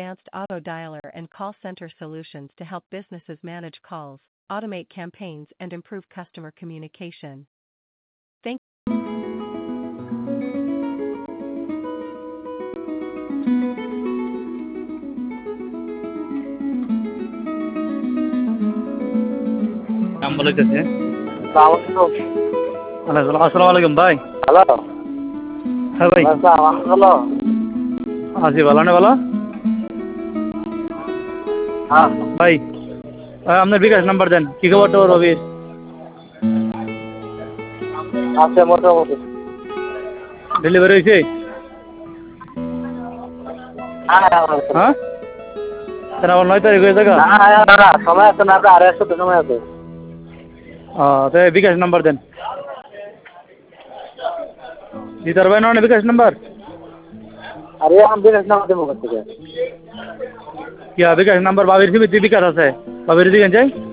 advanced auto dialer and call center solutions to help businesses manage calls, automate campaigns, and improve customer communication. Thank নাম বলেছে। আসসালামু আলাইকুম ভাই। Hello, হ্যাঁ ভাই, হ্যালো। আছি ভালো না ভালো হ্যাঁ, ভাই। আপনার বিকাশ নাম্বার দেন, কি খবর তো রবির? আছে মোটামুটি। ডেলিভারি হয়েছে? হ্যাঁ, হ্যাঁ, তাহলে আমার 9 তারিখ হয়ে থাকা। সময় আছে না, আর এক সপ্তাহ সময় আছে। তাই বিকাশ নাম্বার দেন। দিতে পারবেন না বিকাশ নাম্বার? আরে আমি বিকাশ নাম্বার দেবো কোথা থেকে? কি বিকাশ নাম্বার বাবির সিবি বিকাশ আছে, বাবির দিকে যাই।